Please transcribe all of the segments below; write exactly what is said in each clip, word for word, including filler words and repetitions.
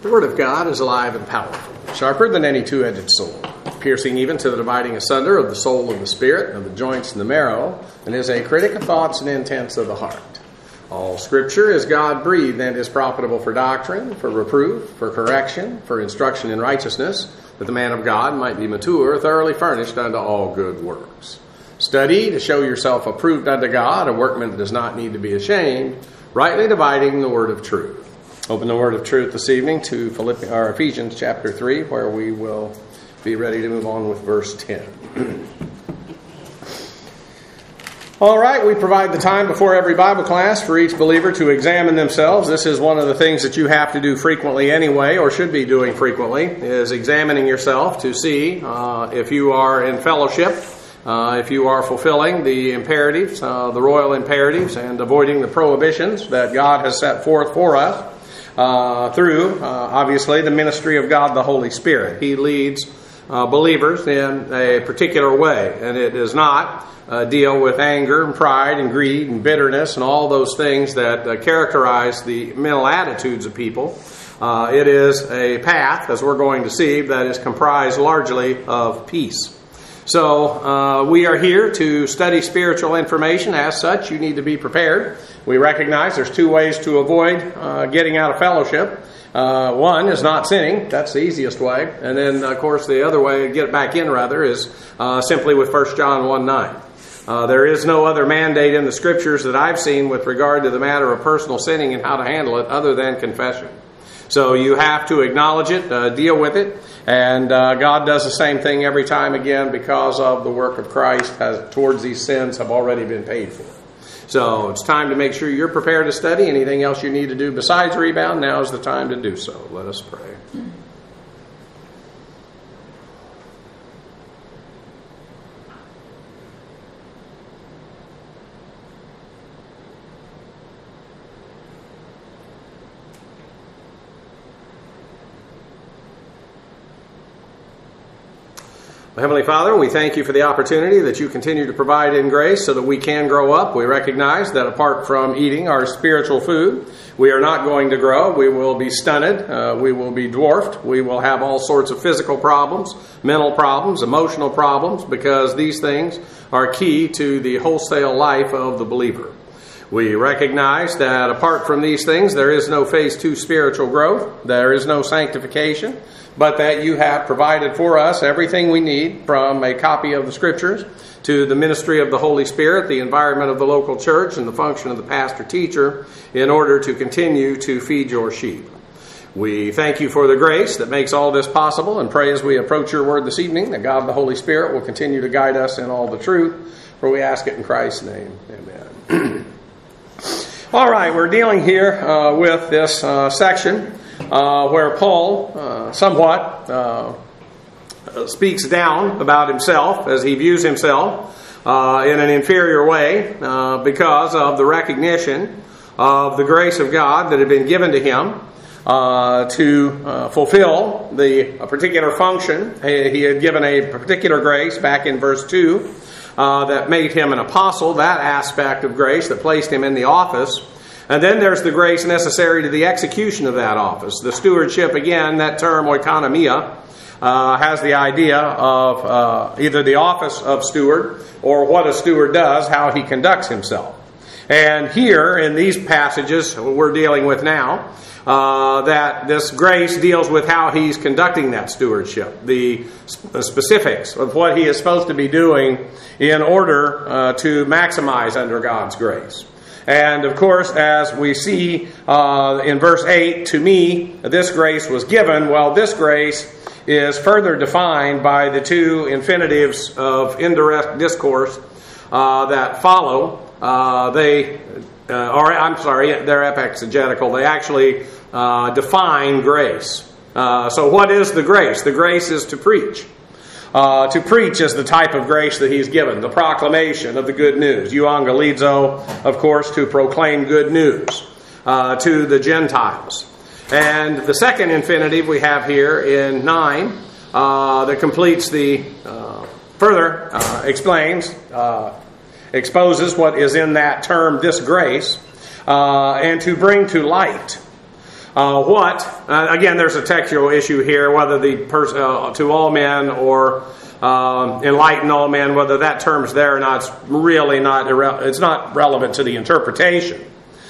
The Word of God is alive and powerful, sharper than any two-edged sword, piercing even to the dividing asunder of the soul and the spirit, of the joints and the marrow, and is a critic of thoughts and intents of the heart. All Scripture is God-breathed and is profitable for doctrine, for reproof, for correction, for instruction in righteousness, that the man of God might be mature, thoroughly furnished unto all good works. Study to show yourself approved unto God, a workman that does not need to be ashamed, rightly dividing the word of truth. Open the word of truth this evening to Philippians, or Ephesians chapter three, where we will be ready to move on with verse ten. All right, we provide the time before every Bible class for each believer to examine themselves. This is one of the things that you have to do frequently anyway, or should be doing frequently, is examining yourself to see uh, if you are in fellowship, uh, if you are fulfilling the imperatives, uh, the royal imperatives, and avoiding the prohibitions that God has set forth for us. Uh, through, uh, obviously, the ministry of God, the Holy Spirit. He leads uh, believers in a particular way, and it does not uh, deal with anger and pride and greed and bitterness and all those things that uh, characterize the mental attitudes of people. Uh, it is a path, as we're going to see, that is comprised largely of peace. So uh, we are here to study spiritual information. As such, you need to be prepared. We recognize there's two ways to avoid uh, getting out of fellowship. Uh, one is not sinning. That's the easiest way. And then, of course, the other way to get back in, rather, is uh, simply with First John one nine. Uh, there is no other mandate in the Scriptures that I've seen with regard to the matter of personal sinning and how to handle it other than confession. So you have to acknowledge it, uh, deal with it, and uh, God does the same thing every time again because of the work of Christ has, towards these sins have already been paid for. So it's time to make sure you're prepared to study. Anything else you need to do besides rebound, now is the time to do so. Let us pray. Heavenly Father, we thank you for the opportunity that you continue to provide in grace so that we can grow up. We recognize that apart from eating our spiritual food, we are not going to grow. We will be stunted. Uh, we will be dwarfed. We will have all sorts of physical problems, mental problems, emotional problems, because these things are key to the wholesale life of the believer. We recognize that apart from these things, there is no phase two spiritual growth. There is no sanctification, but that you have provided for us everything we need, from a copy of the Scriptures to the ministry of the Holy Spirit, the environment of the local church, and the function of the pastor-teacher in order to continue to feed your sheep. We thank you for the grace that makes all this possible, and pray as we approach your word this evening that God the Holy Spirit will continue to guide us in all the truth, for we ask it in Christ's name. Amen. All right, we're dealing here uh, with this uh, section uh, where Paul uh, somewhat uh, speaks down about himself as he views himself uh, in an inferior way uh, because of the recognition of the grace of God that had been given to him uh, to uh, fulfill the a particular function. He, he had given a particular grace back in verse two. Uh, that made him an apostle, that aspect of grace that placed him in the office. And then there's the grace necessary to the execution of that office. The stewardship, again, that term oikonomia, uh, has the idea of uh, either the office of steward or what a steward does, how he conducts himself. And here in these passages we're dealing with now, Uh, that this grace deals with how he's conducting that stewardship, the sp- specifics of what he is supposed to be doing in order uh, to maximize under God's grace. And of course, as we see uh, in verse eight, to me, this grace was given. Well, this grace is further defined by the two infinitives of indirect discourse uh, that follow. Uh, they, uh, or I'm sorry, they're epexegetical. They actually Uh, define grace. Uh, so what is the grace? The grace is to preach. Uh, to preach is the type of grace that he's given. The proclamation of the good news. Euangelizo, of course, to proclaim good news uh, to the Gentiles. And the second infinitive we have here in nine uh, that completes the, uh, further uh, explains, uh, exposes what is in that term, this grace, uh, and to bring to light. uh, what, uh, again, there's a textual issue here, whether the pers- uh, to all men or uh, enlighten all men, whether that term's there or not, it's really not, irre- it's not relevant to the interpretation.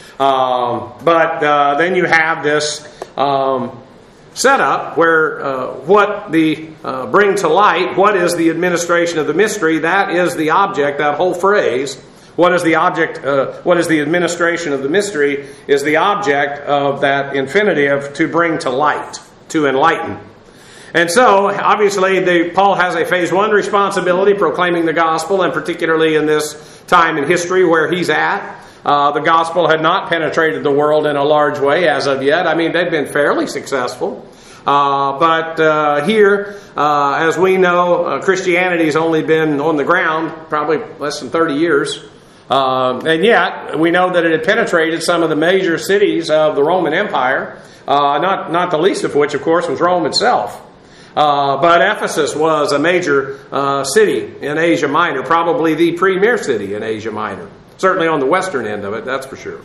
Um, but uh, then you have this um, setup where uh, what the uh, bring to light, what is the administration of the mystery, that is the object, that whole phrase. What is the object, uh, what is the administration of the mystery is the object of that infinitive to bring to light, to enlighten. And so, obviously, the, Paul has a phase one responsibility, proclaiming the gospel, and particularly in this time in history where he's at. Uh, the gospel had not penetrated the world in a large way as of yet. I mean, they've been fairly successful. Uh, but uh, here, uh, as we know, uh, Christianity's only been on the ground probably less than thirty years. Uh, and yet, we know that it had penetrated some of the major cities of the Roman Empire, uh, not, not the least of which, of course, was Rome itself. Uh, but Ephesus was a major uh, city in Asia Minor, probably the premier city in Asia Minor. Certainly on the western end of it, that's for sure.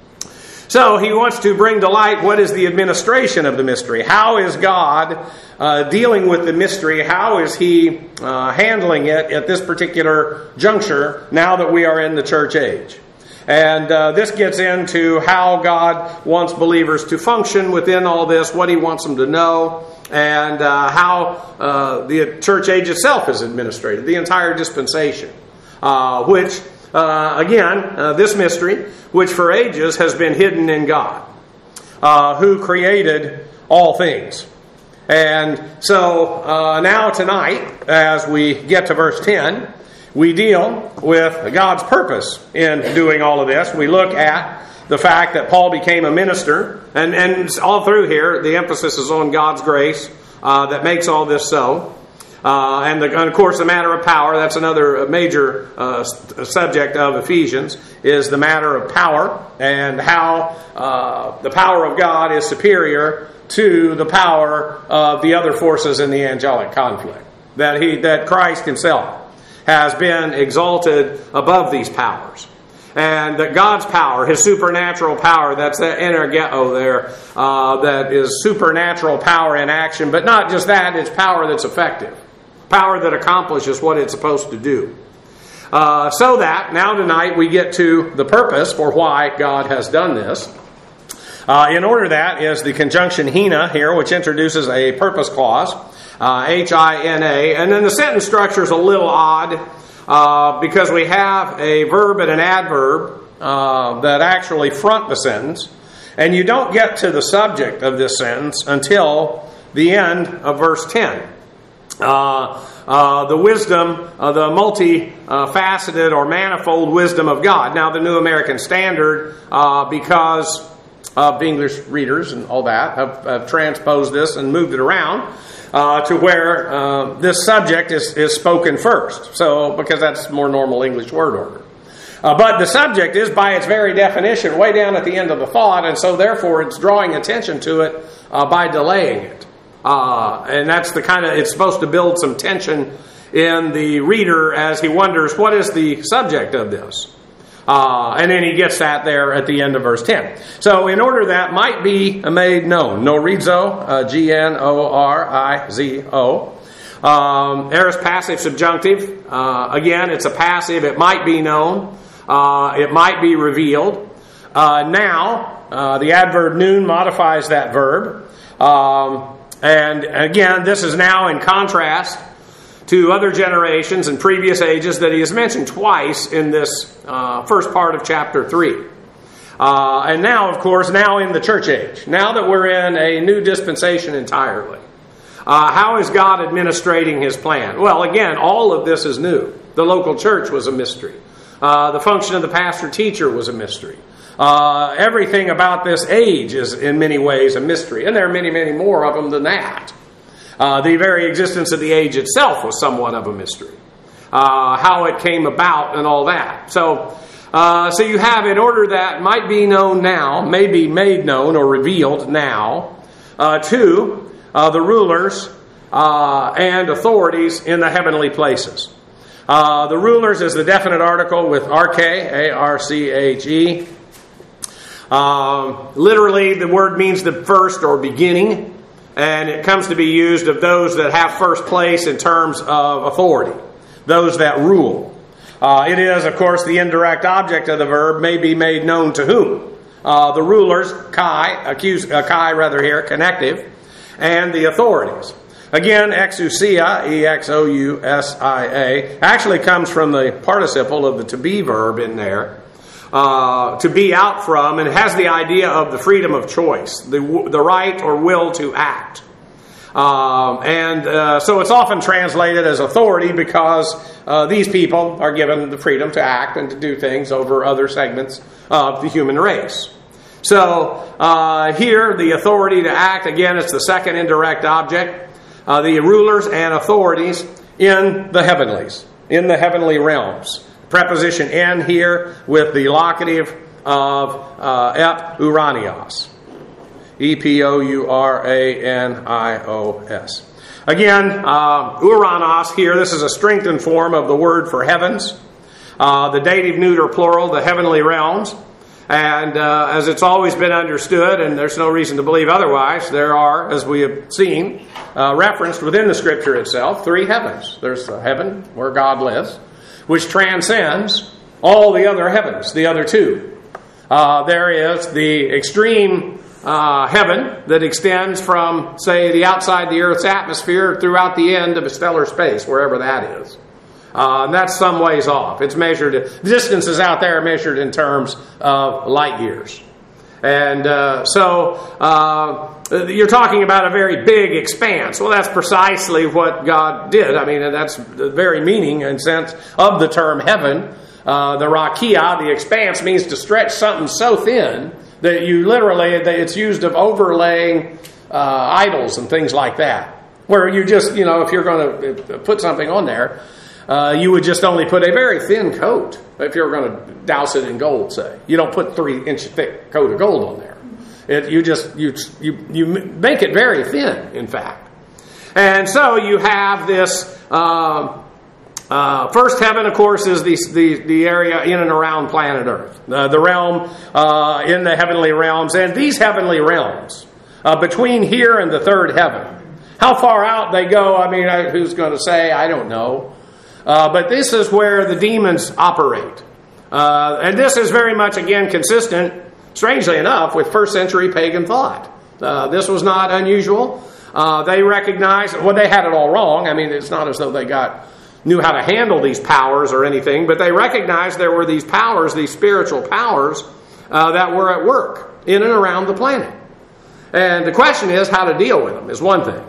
So he wants to bring to light what is the administration of the mystery. How is God uh, dealing with the mystery? How is he uh, handling it at this particular juncture now that we are in the church age? And uh, this gets into how God wants believers to function within all this, what he wants them to know, and uh, how uh, the church age itself is administrated, the entire dispensation, uh, which... Uh, again, uh, this mystery, which for ages has been hidden in God, uh, who created all things. And so uh, now tonight, as we get to verse ten, we deal with God's purpose in doing all of this. We look at the fact that Paul became a minister, and, and all through here, the emphasis is on God's grace uh, that makes all this so. Uh, and, the, and of course the matter of power, that's another major uh, subject of Ephesians, is the matter of power and how uh, the power of God is superior to the power of the other forces in the angelic conflict. That he, that Christ himself has been exalted above these powers. And that God's power, his supernatural power, that's that energeo there, uh, that is supernatural power in action, but not just that, it's power that's effective. Power that accomplishes what it's supposed to do. Uh, so that, now tonight, we get to the purpose for why God has done this. Uh, in order that is the conjunction hina here, which introduces a purpose clause, uh, H I N A. And then the sentence structure is a little odd uh, because we have a verb and an adverb uh, that actually front the sentence. And you don't get to the subject of this sentence until the end of verse ten. Uh, uh, the wisdom, uh, the multi-faceted uh, or manifold wisdom of God. Now, the New American Standard, uh, because of English readers and all that, have, have transposed this and moved it around uh, to where uh, this subject is, is spoken first. So, because that's more normal English word order. Uh, but the subject is, by its very definition, way down at the end of the thought, and so therefore it's drawing attention to it uh, by delaying it. Uh, and that's the kind of, it's supposed to build some tension in the reader as he wonders, what is the subject of this? Uh, and then he gets that there at the end of verse ten. So in order that might be made known. Norizo, uh, G N O R I Z O. Um, aorist passive subjunctive. Uh, again, it's a passive. It might be known. Uh, it might be revealed. Uh, now, uh, the adverb noon modifies that verb. Um, And again, this is now in contrast to other generations and previous ages that he has mentioned twice in this uh, first part of chapter three. Uh, and now, of course, now in the church age, now that we're in a new dispensation entirely, uh, how is God administrating his plan? Well, again, all of this is new. The local church was a mystery. Uh, the function of the pastor-teacher was a mystery. Uh, everything about this age is in many ways a mystery. And there are many, many more of them than that. Uh, the very existence of the age itself was somewhat of a mystery. Uh, how it came about and all that. So, uh, so you have, in order that might be known now, may be made known or revealed now, uh, to uh, the rulers uh, and authorities in the heavenly places. Uh, the rulers is the definite article with arche, A R C H E. Um, literally, the word means the first or beginning, and it comes to be used of those that have first place in terms of authority, those that rule. Uh, it is, of course, the indirect object of the verb may be made known to whom? Uh, the rulers, kai, accuse, uh, kai rather here, connective, and the authorities. Again, exousia, E X O U S I A, actually comes from the participle of the to be verb in there. Uh, to be out from, and it has the idea of the freedom of choice, the the right or will to act. Um, and uh, so it's often translated as authority because uh, these people are given the freedom to act and to do things over other segments of the human race. So uh, here, the authority to act, again, it's the second indirect object. Uh, the rulers and authorities in the heavenlies, in the heavenly realms. Preposition "en" here with the locative of uh, ep uranios. E P O U R A N I O S. Again, uh, uranos here, this is a strengthened form of the word for heavens. Uh, the dative neuter plural, the heavenly realms. And uh, as it's always been understood, and there's no reason to believe otherwise, there are, as we have seen, uh, referenced within the Scripture itself, three heavens. There's the heaven where God lives, which transcends all the other heavens, the other two. Uh, there is the extreme uh, heaven that extends from, say, the outside the Earth's atmosphere throughout the end of a stellar space, wherever that is. Uh, and that's some ways off. It's measured, the distances out there are measured in terms of light years. And uh, so uh, you're talking about a very big expanse. Well, that's precisely what God did. I mean, that's the very meaning and sense of the term heaven. Uh, the rakia, the expanse, means to stretch something so thin that you literally, it's used of overlaying uh, idols and things like that. Where you just, you know, if you're going to put something on there, Uh, you would just only put a very thin coat if you're going to douse it in gold, say. You don't put three inch thick coat of gold on there. It, you just you you you make it very thin, in fact. And so you have this uh, uh, first heaven, of course, is the the, the area in and around planet Earth, uh, the realm uh, in the heavenly realms, and these heavenly realms uh, between here and the third heaven. How far out they go? I mean, I, who's going to say? I don't know. Uh, but this is where the demons operate. Uh, and this is very much, again, consistent, strangely enough, with first century pagan thought. Uh, this was not unusual. Uh, they recognized, well, they had it all wrong. I mean, it's not as though they got knew how to handle these powers or anything, but they recognized there were these powers, these spiritual powers, uh, that were at work in and around the planet. And the question is how to deal with them is one thing.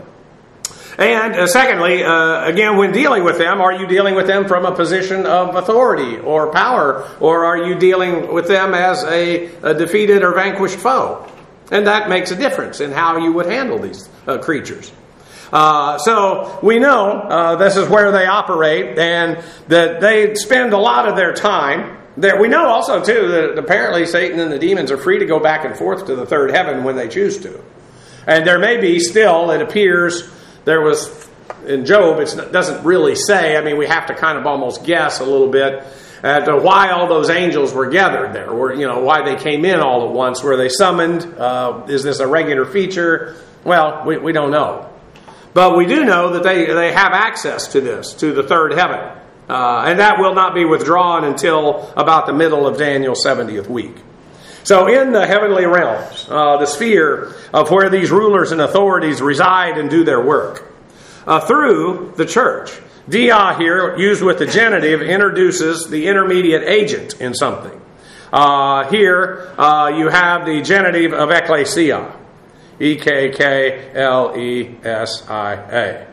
And uh, secondly, uh, again, when dealing with them, are you dealing with them from a position of authority or power, or are you dealing with them as a, a defeated or vanquished foe? And that makes a difference in how you would handle these uh, creatures. Uh, so we know uh, this is where they operate, and that they spend a lot of their time there. We know also, too, that apparently Satan and the demons are free to go back and forth to the third heaven when they choose to. And there may be still, it appears, there was, in Job, it doesn't really say, I mean, we have to kind of almost guess a little bit at why all those angels were gathered there, or, you know, why they came in all at once. Were they summoned? Uh, is this a regular feature? Well, we, we don't know. But we do know that they, they have access to this, to the third heaven. Uh, and that will not be withdrawn until about the middle of Daniel's seventieth week. So in the heavenly realms, uh, the sphere of where these rulers and authorities reside and do their work, uh, through the church. Dia here, used with the genitive, introduces the intermediate agent in something. Uh, here uh, you have the genitive of ecclesia. E K K L E S I A.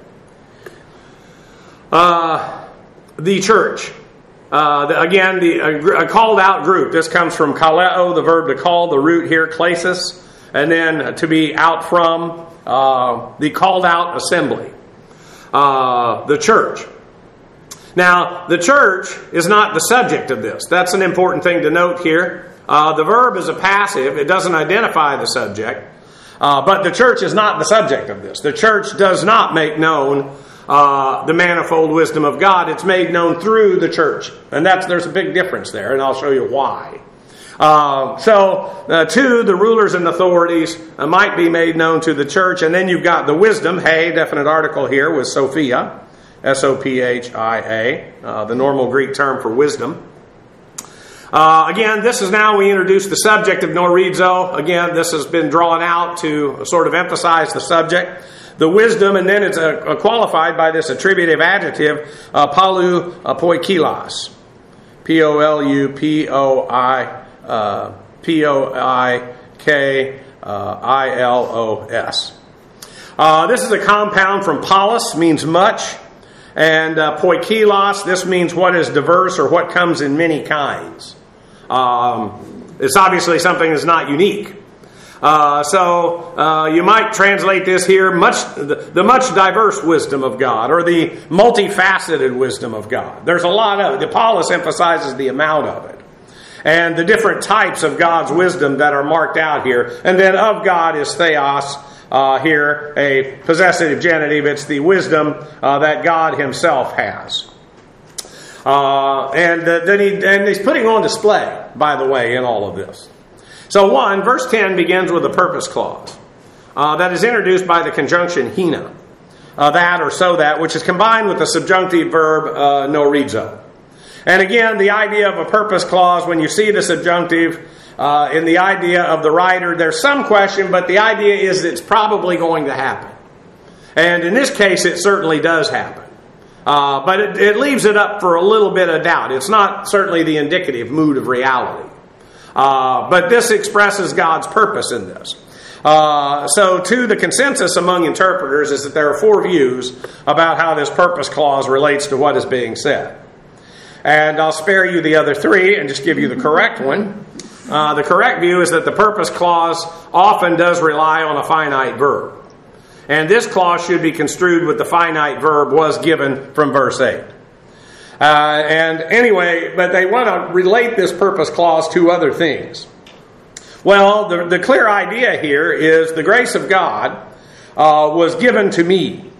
Uh, the church. Uh, the, again, the a, a called out group. This comes from kaleo, the verb to call, the root here, klesis, and then to be out from, uh, the called out assembly. Uh, the church. Now, the church is not the subject of this. That's an important thing to note here. Uh, the verb is a passive. It doesn't identify the subject. Uh, but the church is not the subject of this. The church does not make known Uh, the manifold wisdom of God. It's made known through the church. And that's there's a big difference there, and I'll show you why. Uh, so, uh, two, the rulers and authorities uh, might be made known to the church. And then you've got the wisdom, hey, definite article here with Sophia, S O P H I A, uh, the normal Greek term for wisdom. Uh, again, this is now we introduce the subject of norizo. Again, this has been drawn out to sort of emphasize the subject. The wisdom, and then it's uh, qualified by this attributive adjective, uh, palu uh, poikilos. P O L U P O I uh, P O I K uh, I L O S. Uh, this is a compound from polis, means much, and uh, poikilos, this means what is diverse or what comes in many kinds. Um, it's obviously something that's not unique. Uh, so uh, you might translate this here, much the, the much diverse wisdom of God, or the multifaceted wisdom of God. There's a lot of it. The Paulus emphasizes the amount of it, and the different types of God's wisdom that are marked out here. And then of God is theos, uh, here a possessive genitive. It's the wisdom uh, that God Himself has. Uh, and uh, then he and He's putting on display, by the way, in all of this. So one, verse ten begins with a purpose clause uh, that is introduced by the conjunction hina, uh, that or so that, which is combined with the subjunctive verb uh, norizo. And again, the idea of a purpose clause, when you see the subjunctive uh, in the idea of the writer, there's some question, but the idea is it's probably going to happen. And in this case, it certainly does happen. Uh, but it, it leaves it up for a little bit of doubt. It's not certainly the indicative mood of reality. Uh, but this expresses God's purpose in this. Uh, so, too, the consensus among interpreters is that there are four views about how this purpose clause relates to what is being said. And I'll spare you the other three and just give you the correct one. Uh, the correct view is that the purpose clause often does rely on a finite verb. And this clause should be construed with the finite verb was given from verse eight. Uh, and anyway, but they want to relate this purpose clause to other things. Well, the, the clear idea here is the grace of God uh, was given to me.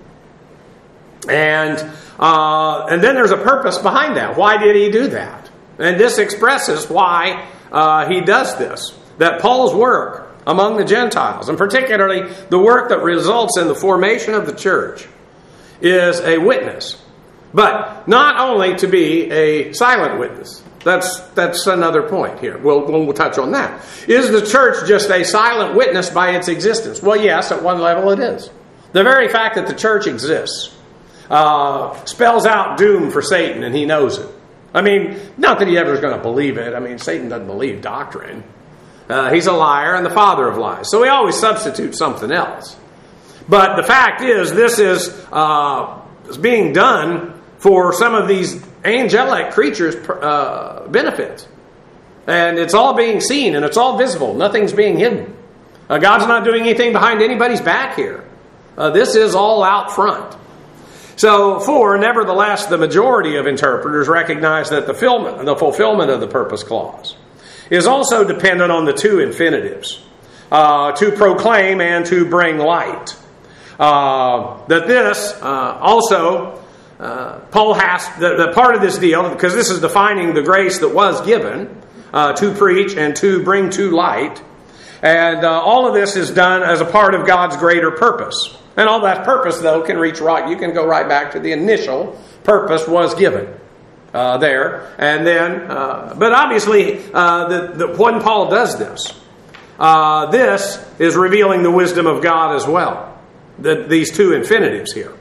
And, uh, and then there's a purpose behind that. Why did He do that? And this expresses why uh, He does this. That Paul's work among the Gentiles, and particularly the work that results in the formation of the church, is a witness. But not only to be a silent witness. That's that's another point here. We'll, we'll touch on that. Is the church just a silent witness by its existence? Well, yes, at one level it is. The very fact that the church exists uh, spells out doom for Satan, and he knows it. I mean, not that he ever is going to believe it. I mean, Satan doesn't believe doctrine. Uh, he's a liar and the father of lies. So he always substitutes something else. But the fact is, this is, uh, is being done for some of these angelic creatures' uh, benefits. And it's all being seen and it's all visible. Nothing's being hidden. Uh, God's not doing anything behind anybody's back here. Uh, this is all out front. So, four, nevertheless, the majority of interpreters recognize that the fulfillment, the fulfillment of the purpose clause is also dependent on the two infinitives, uh, to proclaim and to bring light. Uh, that this uh, also... Uh, Paul has, the, the part of this deal, because this is defining the grace that was given uh, to preach and to bring to light. And uh, all of this is done as a part of God's greater purpose. And all that purpose, though, can reach right, you can go right back to the initial purpose was given uh, there. And then, uh, but obviously, uh, the, the, when Paul does this, uh, this is revealing the wisdom of God as well. The, these two infinitives here.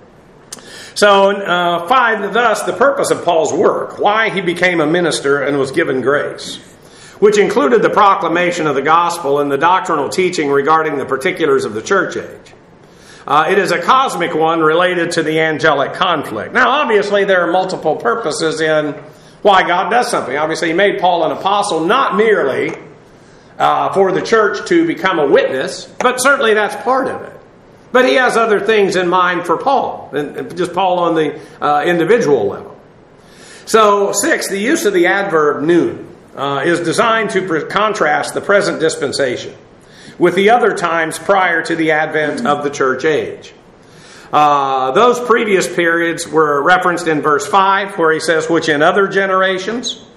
So, uh, five, thus, the purpose of Paul's work, why he became a minister and was given grace, which included the proclamation of the gospel and the doctrinal teaching regarding the particulars of the church age. Uh, it is a cosmic one related to the angelic conflict. Now, obviously, there are multiple purposes in why God does something. Obviously, He made Paul an apostle, not merely uh, for the church to become a witness, but certainly that's part of it. But He has other things in mind for Paul, and just Paul on the uh, individual level. So, six, the use of the adverb noon uh, is designed to pre- contrast the present dispensation with the other times prior to the advent of the church age. Uh, those previous periods were referenced in verse five, where he says, which in other generations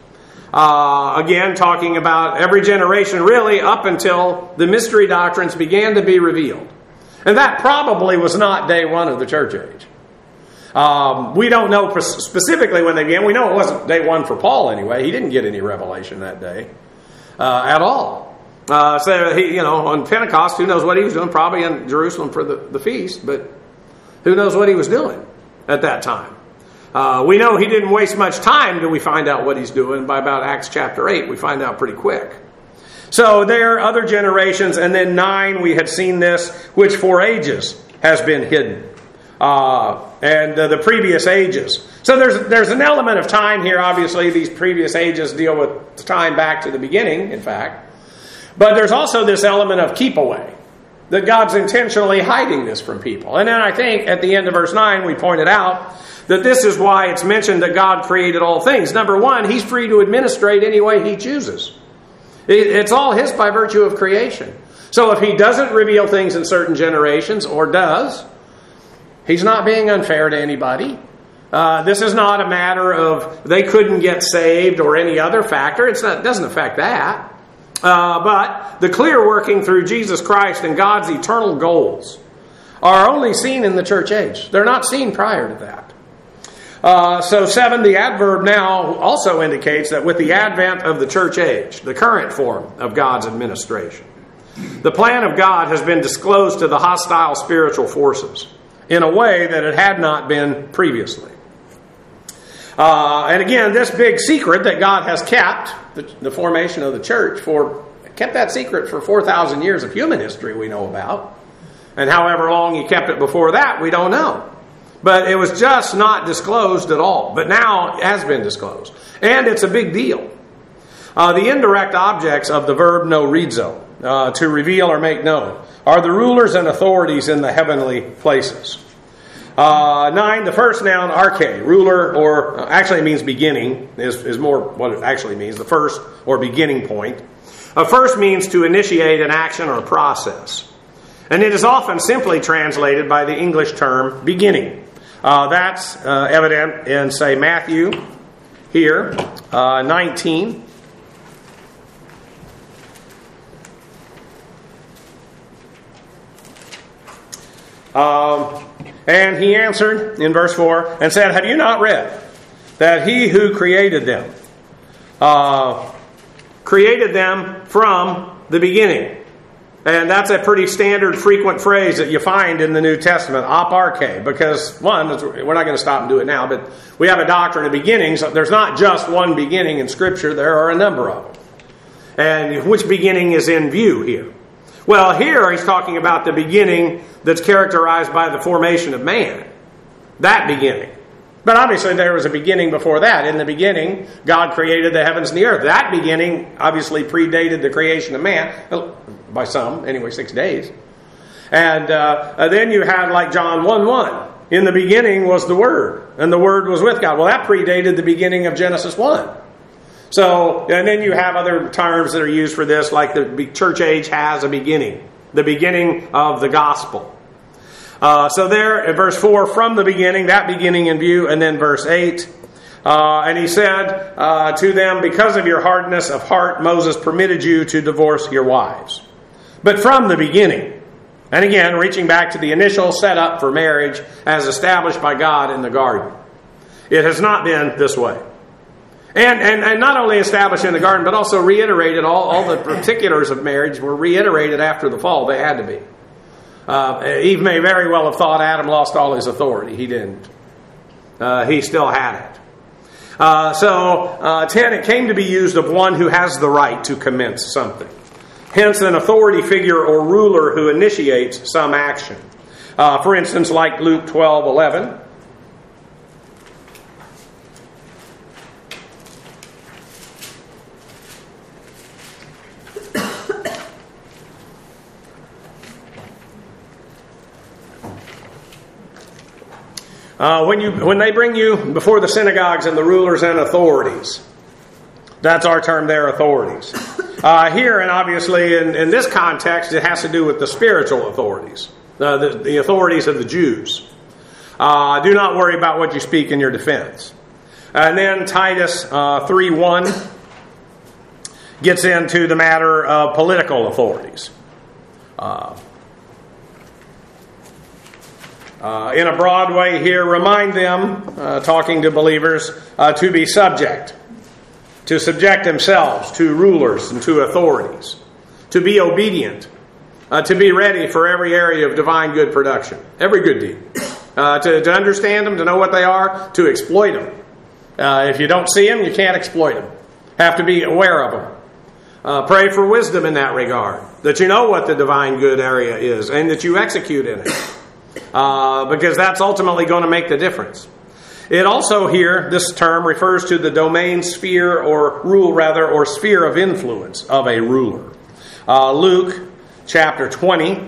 Uh, again, talking about every generation really up until the mystery doctrines began to be revealed. And that probably was not day one of the church age. Um, we don't know specifically when they began. We know it wasn't day one for Paul anyway. He didn't get any revelation that day uh, at all. Uh, so, he, you know, on Pentecost, who knows what he was doing? Probably in Jerusalem for the, the feast, but who knows what he was doing at that time? Uh, we know he didn't waste much time till we find out what he's doing. By about Acts chapter eight, we find out pretty quick. So there are other generations, and then nine, we had seen this, which for ages has been hidden. Uh, and uh, the previous ages. So there's there's an element of time here. Obviously, these previous ages deal with time back to the beginning, in fact. But there's also this element of keep away, that God's intentionally hiding this from people. And then I think at the end of verse nine, we pointed out that this is why it's mentioned that God created all things. Number one, he's free to administrate any way he chooses. It's all his by virtue of creation. So if he doesn't reveal things in certain generations, or does, he's not being unfair to anybody. Uh, this is not a matter of they couldn't get saved or any other factor. It's not, it doesn't affect that. Uh, but the clear working through Jesus Christ and God's eternal goals are only seen in the church age. They're not seen prior to that. Uh, so seven, the adverb now also indicates that with the advent of the church age, the current form of God's administration, the plan of God has been disclosed to the hostile spiritual forces in a way that it had not been previously. Uh, and again, this big secret that God has kept, the, the formation of the church, for kept that secret for four thousand years of human history we know about. And however long he kept it before that, we don't know. But it was just not disclosed at all. But now it has been disclosed. And it's a big deal. Uh, the indirect objects of the verb norizo, uh, to reveal or make known, are the rulers and authorities in the heavenly places. Uh, nine, the first noun, arche, ruler, or uh, actually it means beginning, is, is more what it actually means, the first or beginning point. A first means to initiate an action or a process. And it is often simply translated by the English term beginning. Uh, that's uh, evident in, say, Matthew here, uh, nineteen. Um, and he answered in verse four and said, "Have you not read that he who created them, uh, created them from the beginning?" And that's a pretty standard, frequent phrase that you find in the New Testament, aparche, because, one, we're not going to stop and do it now, but we have a doctrine of beginnings. There's not just one beginning in Scripture, there are a number of them. And which beginning is in view here? Well, here he's talking about the beginning that's characterized by the formation of man. That beginning. But obviously there was a beginning before that. In the beginning, God created the heavens and the earth. That beginning obviously predated the creation of man. By some, anyway, six days. And uh, then you had like John one one. In the beginning was the Word, and the Word was with God. Well, that predated the beginning of Genesis one. So, and then you have other terms that are used for this, like the church age has a beginning. The beginning of the gospel. Uh, so there, in verse four, from the beginning, that beginning in view, and then verse eight. Uh, and he said uh, to them, "Because of your hardness of heart, Moses permitted you to divorce your wives." But from the beginning, and again, reaching back to the initial setup for marriage as established by God in the garden, it has not been this way. And, and, and not only established in the garden, but also reiterated, all, all the particulars of marriage were reiterated after the fall. They had to be. Uh, Eve may very well have thought Adam lost all his authority. He didn't. Uh, he still had it. Uh, so, uh, ten, it came to be used of one who has the right to commence something. Hence, an authority figure or ruler who initiates some action. Uh, for instance, like Luke twelve eleven. Uh, when you when they bring you before the synagogues and the rulers and authorities, that's our term there, authorities. Uh, here, and obviously in, in this context, it has to do with the spiritual authorities, uh, the, the authorities of the Jews. Uh, do not worry about what you speak in your defense. And then Titus uh, three one, gets into the matter of political authorities. Uh, uh, in a broad way here, remind them, uh, talking to believers, uh, to be subject, to subject themselves to rulers and to authorities, to be obedient, uh, to be ready for every area of divine good production, every good deed, uh, to, to understand them, to know what they are, to exploit them. Uh, if you don't see them, you can't exploit them. Have to be aware of them. Uh, pray for wisdom in that regard, that you know what the divine good area is and that you execute in it, uh, because that's ultimately going to make the difference. It also here, this term refers to the domain, sphere, or rule rather, or sphere of influence of a ruler. Uh, Luke chapter twenty.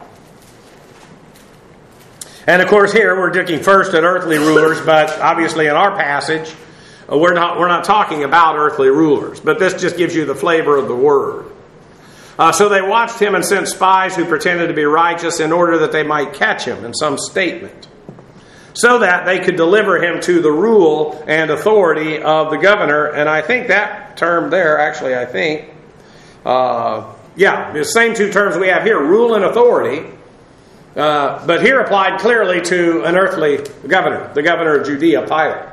And of course here we're looking first at earthly rulers, but obviously in our passage uh, we're not we're not talking about earthly rulers. But this just gives you the flavor of the word. Uh, so they watched him and sent spies who pretended to be righteous in order that they might catch him in some statement, so that they could deliver him to the rule and authority of the governor. And I think that term there, actually, I think, uh, yeah, the same two terms we have here, rule and authority, uh, but here applied clearly to an earthly governor, the governor of Judea, Pilate.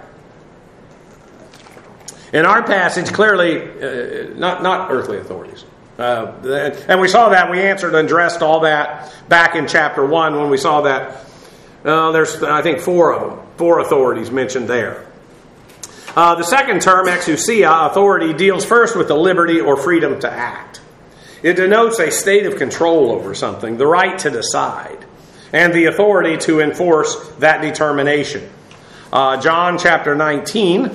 In our passage, clearly, uh, not, not earthly authorities. Uh, and we saw that, we answered and addressed all that back in chapter one when we saw that. Uh, there's, I think, four of them, four authorities mentioned there. Uh, the second term, exousia, authority, deals first with the liberty or freedom to act. It denotes a state of control over something, the right to decide, and the authority to enforce that determination. Uh, John chapter nineteen.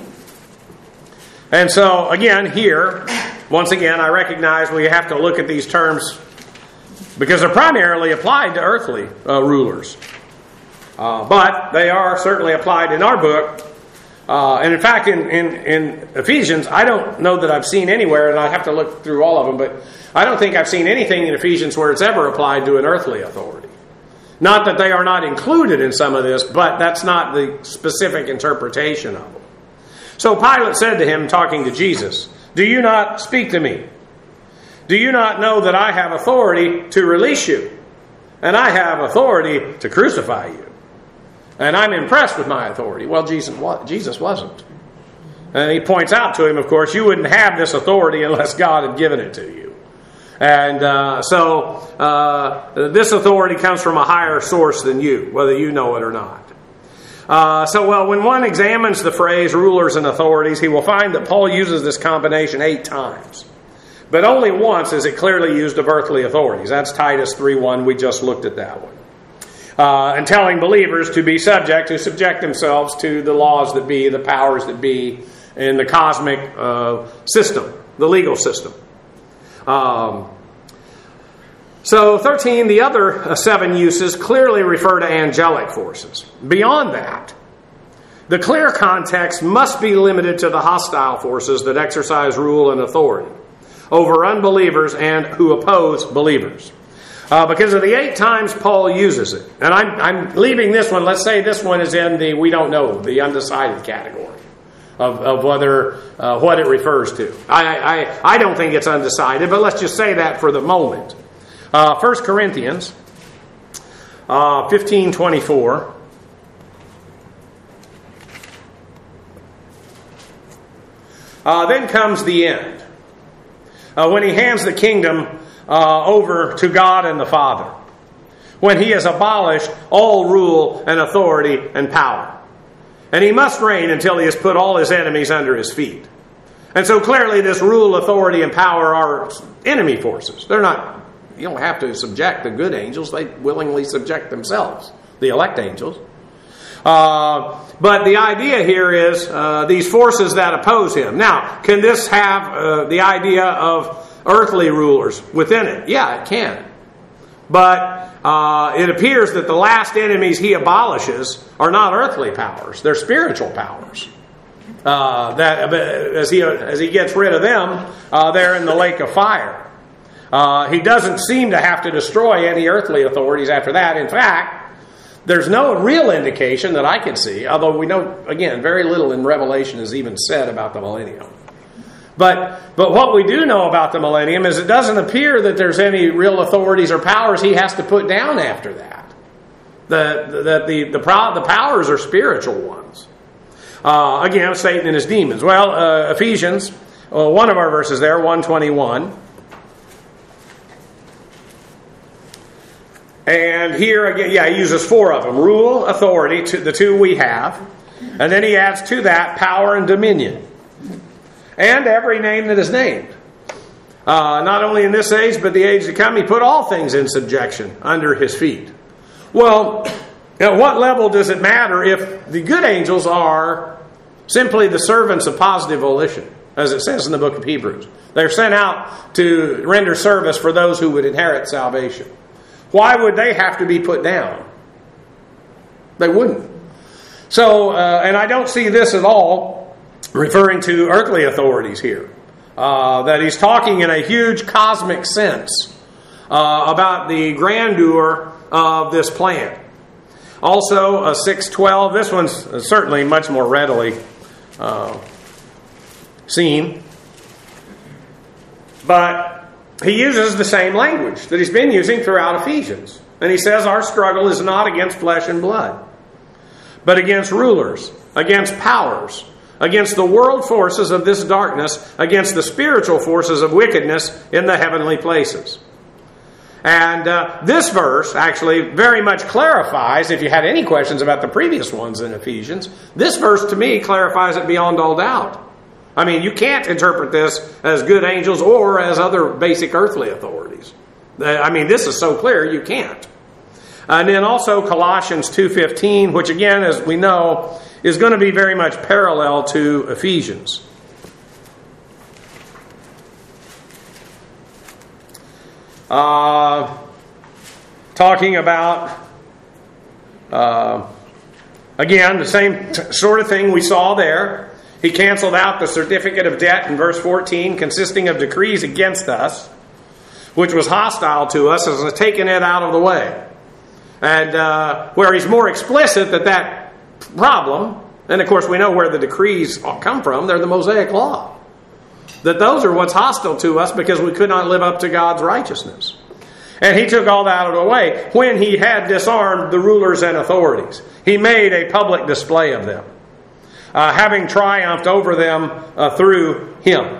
And so, again, here, once again, I recognize we have to look at these terms because they're primarily applied to earthly uh, rulers. Uh, but they are certainly applied in our book. Uh, and in fact, in, in, in Ephesians, I don't know that I've seen anywhere, and I have to look through all of them, but I don't think I've seen anything in Ephesians where it's ever applied to an earthly authority. Not that they are not included in some of this, but that's not the specific interpretation of them. So Pilate said to him, talking to Jesus, "Do you not speak to me? Do you not know that I have authority to release you? And I have authority to crucify you. And I'm impressed with my authority." Well, Jesus wasn't. And he points out to him, of course, you wouldn't have this authority unless God had given it to you. And uh, so uh, this authority comes from a higher source than you, whether you know it or not. Uh, so, well, when one examines the phrase rulers and authorities, he will find that Paul uses this combination eight times. But only once is it clearly used of earthly authorities. That's Titus three one. We just looked at that one. Uh, and telling believers to be subject, to subject themselves to the laws that be, the powers that be in the cosmic uh, system, the legal system. Um, so thirteen, the other uh, seven uses clearly refer to angelic forces. Beyond that, the clear context must be limited to the hostile forces that exercise rule and authority over unbelievers and who oppose believers. Uh, because of the eight times Paul uses it. And I'm, I'm leaving this one, let's say this one is in the we don't know, the undecided category of, of whether uh, what it refers to. I, I, I don't think it's undecided, but let's just say that for the moment. Uh, First Corinthians uh, fifteen twenty-four. Uh, then comes the end. Uh, when he hands the kingdom uh, over to God and the Father. When he has abolished all rule and authority and power. And he must reign until he has put all his enemies under his feet. And so clearly this rule, authority, and power are enemy forces. They're not, you don't have to subject the good angels. They willingly subject themselves, the elect angels. Uh, but the idea here is uh, these forces that oppose him. Now, can this have uh, the idea of earthly rulers within it? Yeah, it can. But uh, it appears that the last enemies he abolishes are not earthly powers. They're spiritual powers. Uh, that as he, as he gets rid of them, uh, they're in the lake of fire. Uh, he doesn't seem to have to destroy any earthly authorities after that. In fact, there's no real indication that I can see, although we know, again, very little in Revelation is even said about the millennium. But but what we do know about the millennium is it doesn't appear that there's any real authorities or powers he has to put down after that. The, the, the, the, the powers are spiritual ones. Uh, again, Satan and his demons. Well, uh, Ephesians, well, one of our verses there, one twenty-one. And here again, yeah, he uses four of them. Rule, authority, to the two we have. And then he adds to that power and dominion. And every name that is named. Uh, not only in this age, but the age to come, he put all things in subjection under his feet. Well, at what level does it matter if the good angels are simply the servants of positive volition, as it says in the book of Hebrews? They're sent out to render service for those who would inherit salvation. Why would they have to be put down? They wouldn't. So, uh, and I don't see this at all referring to earthly authorities here. Uh, that he's talking in a huge cosmic sense uh, about the grandeur of this plan. Also, uh, six twelve, this one's certainly much more readily uh, seen. But he uses the same language that he's been using throughout Ephesians. And he says our struggle is not against flesh and blood, but against rulers, against powers, against the world forces of this darkness, against the spiritual forces of wickedness in the heavenly places. And uh, this verse actually very much clarifies, if you had any questions about the previous ones in Ephesians, this verse to me clarifies it beyond all doubt. I mean, you can't interpret this as good angels or as other basic earthly authorities. I mean, this is so clear, you can't. And then also Colossians two fifteen, which again, as we know, is going to be very much parallel to Ephesians. Uh, talking about, uh, again, the same t- sort of thing we saw there. He canceled out the certificate of debt in verse fourteen, consisting of decrees against us, which was hostile to us, and has taken it out of the way. And uh, where he's more explicit that that problem, and of course we know where the decrees come from, they're the Mosaic Law. That those are what's hostile to us because we could not live up to God's righteousness. And he took all that out of the way when he had disarmed the rulers and authorities. He made a public display of them, uh, having triumphed over them uh, through him.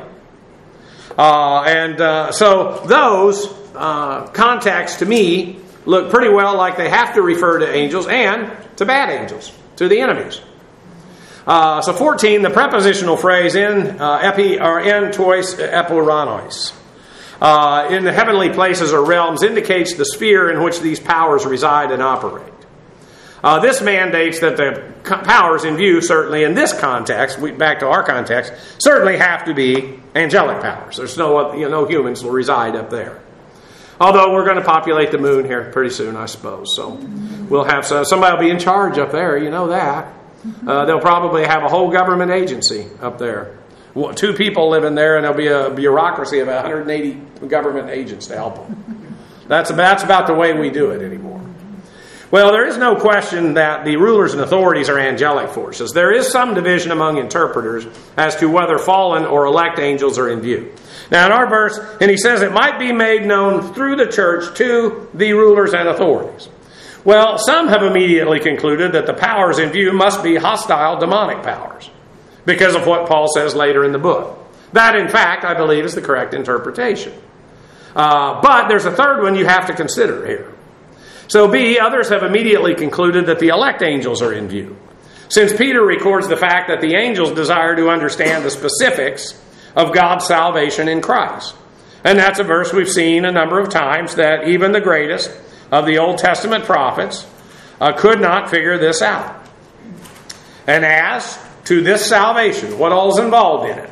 Uh, and uh, so those uh, contexts to me look pretty well like they have to refer to angels and to bad angels, to the enemies. Uh, so fourteen, the prepositional phrase in uh, epi or in tois epuranos, uh, in the heavenly places or realms, indicates the sphere in which these powers reside and operate. Uh, this mandates that the powers in view, certainly in this context, we, back to our context, certainly have to be angelic powers. There's no you know, no humans will reside up there. Although we're going to populate the moon here pretty soon, I suppose. So we'll have some, somebody will be in charge up there. You know that. Uh, they'll probably have a whole government agency up there. Well, two people living there, and there'll be a bureaucracy of one hundred eighty government agents to help them. That's, that's about the way we do it anymore. Well, there is no question that the rulers and authorities are angelic forces. There is some division among interpreters as to whether fallen or elect angels are in view. Now in our verse, and he says it might be made known through the church to the rulers and authorities. Well, some have immediately concluded that the powers in view must be hostile demonic powers because of what Paul says later in the book. That, in fact, I believe is the correct interpretation. Uh, but there's a third one you have to consider here. So B, others have immediately concluded that the elect angels are in view, since Peter records the fact that the angels desire to understand the specifics of God's salvation in Christ. And that's a verse we've seen a number of times, that even the greatest of the Old Testament prophets uh, could not figure this out. And as to this salvation, what all is involved in it?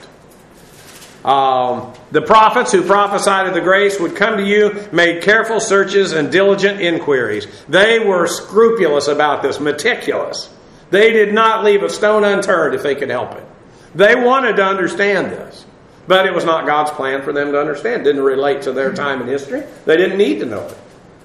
Um, the prophets who prophesied of the grace would come to you, made careful searches and diligent inquiries. They were scrupulous about this, meticulous. They did not leave a stone unturned if they could help it. They wanted to understand this. But it was not God's plan for them to understand. It didn't relate to their time in history. They didn't need to know it.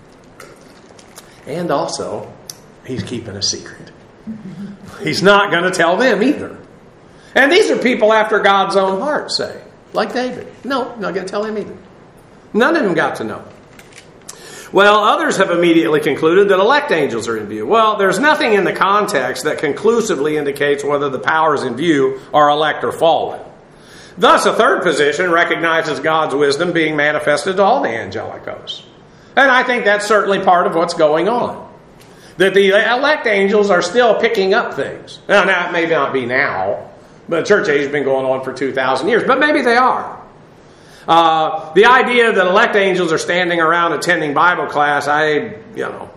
And also, he's keeping a secret. He's not going to tell them either. And these are people after God's own heart, say. Like David. No, not going to tell him either. None of them got to know. Well, others have immediately concluded that elect angels are in view. Well, there's nothing in the context that conclusively indicates whether the powers in view are elect or fallen. Thus, a third position recognizes God's wisdom being manifested to all the angelic hosts. And I think that's certainly part of what's going on. That the elect angels are still picking up things. Now, now it may not be now, but church age has been going on for two thousand years, but maybe they are. Uh, the idea that elect angels are standing around attending Bible class, I, you know,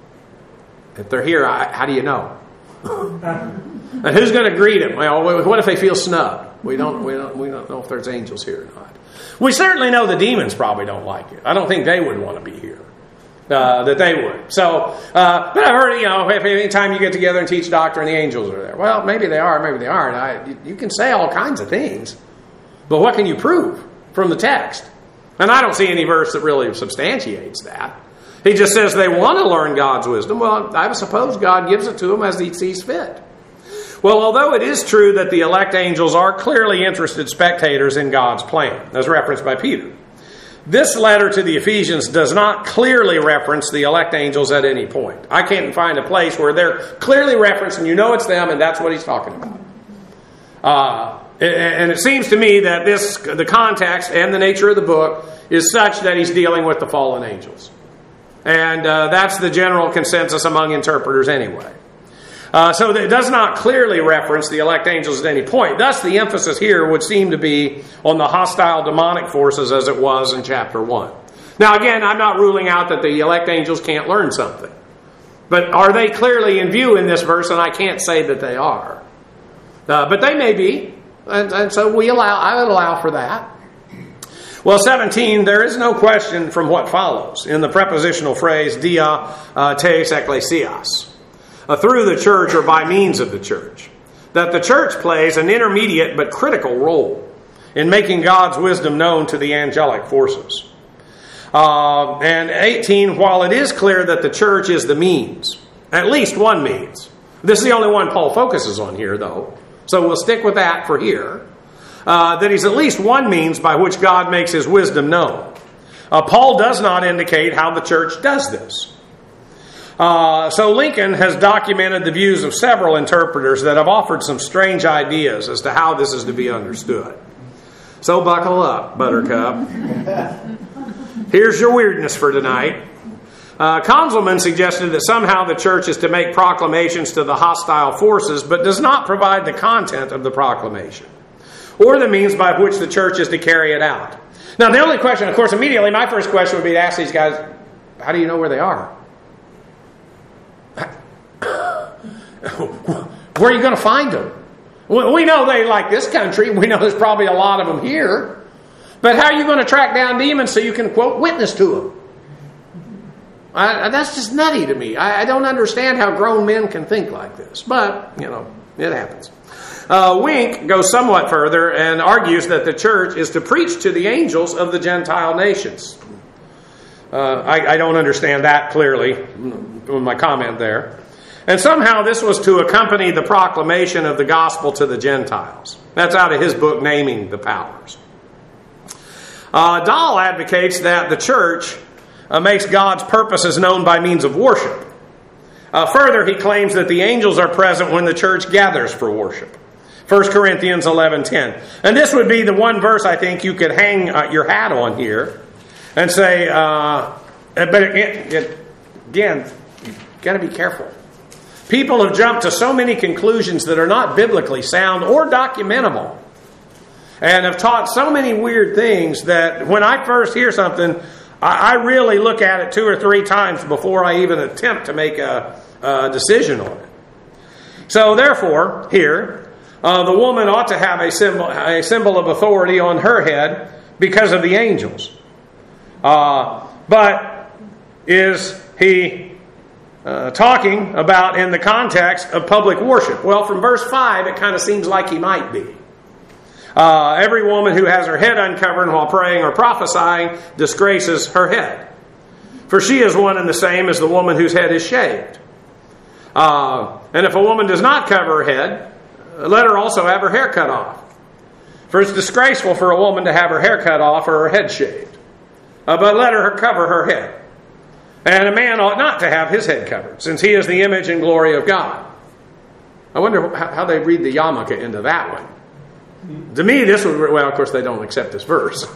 if they're here, I, how do you know? And who's going to greet them? Well, what if they feel snubbed? We don't, we don't, we don't know if there's angels here or not. We certainly know the demons probably don't like it. I don't think they would want to be here. Uh, that they would. So, uh, but I've heard, you know, if any time you get together and teach doctrine, the angels are there. Well, maybe they are, maybe they aren't. I, you can say all kinds of things, but what can you prove from the text? And I don't see any verse that really substantiates that. He just says they want to learn God's wisdom. Well, I suppose God gives it to them as he sees fit. Well, although it is true that the elect angels are clearly interested spectators in God's plan, as referenced by Peter, this letter to the Ephesians does not clearly reference the elect angels at any point. I can't find a place where they're clearly referenced and you know it's them and that's what he's talking about. Uh, and it seems to me that this, the context and the nature of the book is such that he's dealing with the fallen angels. And uh, that's the general consensus among interpreters anyway. Uh, so it does not clearly reference the elect angels at any point. Thus, the emphasis here would seem to be on the hostile demonic forces as it was in chapter one. Now, again, I'm not ruling out that the elect angels can't learn something. But are they clearly in view in this verse? And I can't say that they are. Uh, but they may be. And, and so we allow, I would allow for that. Well, seventeen, there is no question from what follows in the prepositional phrase dia uh, teis ecclesias. Uh, through the church or by means of the church, that the church plays an intermediate but critical role in making God's wisdom known to the angelic forces. Uh, and eighteen, while it is clear that the church is the means, at least one means. This is the only one Paul focuses on here, though, so we'll stick with that for here. Uh, that he's at least one means by which God makes his wisdom known. Uh, Paul does not indicate how the church does this. Uh, so Lincoln has documented the views of several interpreters that have offered some strange ideas as to how this is to be understood. So buckle up, Buttercup. Here's your weirdness for tonight. Uh, Conzelman suggested that somehow the church is to make proclamations to the hostile forces, but does not provide the content of the proclamation, or the means by which the church is to carry it out. Now, the only question, of course, immediately, my first question would be to ask these guys, how do you know where they are? Where are you going to find them? We know they like this country. We know there's probably a lot of them here. But how are you going to track down demons so you can, quote, witness to them? I, that's just nutty to me. I, I don't understand how grown men can think like this. But, you know, it happens. Uh, Wink goes somewhat further and argues that the church is to preach to the angels of the Gentile nations. Uh, I, I don't understand that clearly in my comment there. And somehow this was to accompany the proclamation of the gospel to the Gentiles. That's out of his book, Naming the Powers. Uh, Dahl advocates that the church uh, makes God's purposes known by means of worship. Uh, further, he claims that the angels are present when the church gathers for worship. First Corinthians eleven ten. And this would be the one verse I think you could hang uh, your hat on here and say, uh, but again, again you've got to be careful. People have jumped to so many conclusions that are not biblically sound or documentable, and have taught so many weird things that when I first hear something, I, I really look at it two or three times before I even attempt to make a, a decision on it. So therefore, here, uh, the woman ought to have a symbol, a symbol of authority on her head because of the angels. Uh, but is he Uh, talking about in the context of public worship? Well, from verse five, it kind of seems like he might be. Uh, every woman who has her head uncovered while praying or prophesying disgraces her head. For she is one and the same as the woman whose head is shaved. Uh, and if a woman does not cover her head, let her also have her hair cut off. For it's disgraceful for a woman to have her hair cut off or her head shaved. Uh, but let her cover her head. And a man ought not to have his head covered, since he is the image and glory of God. I wonder how they read the yarmulke into that one. To me, this would, well, of course, they don't accept this verse.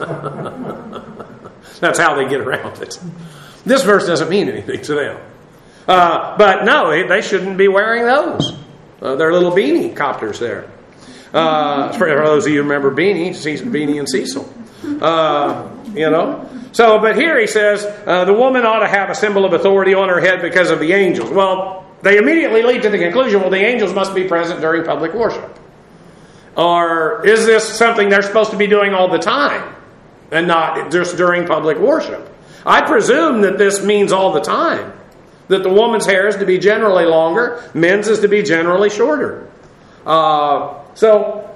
That's how they get around it. This verse doesn't mean anything to them. Uh, but no, they shouldn't be wearing those. Uh, they're little beanie copters there. Uh, for those of you who remember Beanie, Beanie and Cecil. Uh, you know. So, but here he says, uh, the woman ought to have a symbol of authority on her head because of the angels. Well, they immediately lead to the conclusion, well, the angels must be present during public worship. Or is this something they're supposed to be doing all the time and not just during public worship? I presume that this means all the time. That the woman's hair is to be generally longer, men's is to be generally shorter. Uh, so,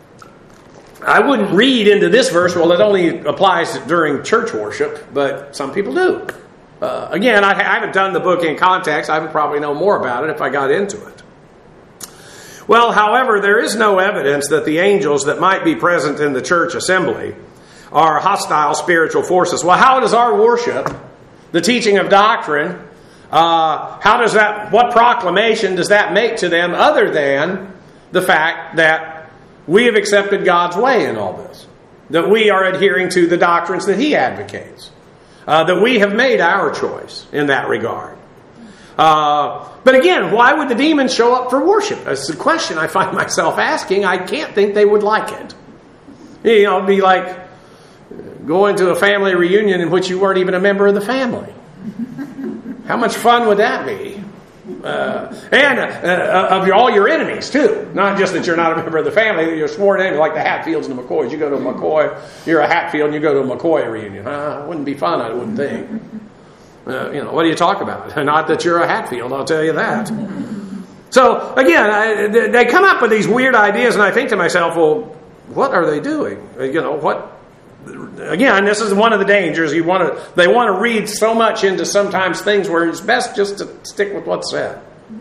I wouldn't read into this verse, well, it only applies during church worship, but some people do. Uh, again, I, I haven't done the book in context. I would probably know more about it if I got into it. Well, however, there is no evidence that the angels that might be present in the church assembly are hostile spiritual forces. Well, how does our worship, the teaching of doctrine, uh, how does that, what proclamation does that make to them other than the fact that we have accepted God's way in all this? That we are adhering to the doctrines that He advocates. Uh, that we have made our choice in that regard. Uh, but again, why would the demons show up for worship? That's the question I find myself asking. I can't think they would like it. You know, it'd be like going to a family reunion in which you weren't even a member of the family. How much fun would that be? Uh, and uh, of your, all your enemies, too. Not just that you're not a member of the family, you're sworn enemies, like the Hatfields and the McCoys. You go to a McCoy, you're a Hatfield, and you go to a McCoy reunion. Uh, it wouldn't be fun, I wouldn't think. Uh, you know, what do you talk about? Not that you're a Hatfield, I'll tell you that. So, again, I, they come up with these weird ideas, and I think to myself, well, what are they doing? You know, what... Again, this is one of the dangers. You want to, they want to read so much into sometimes things where it's best just to stick with what's said.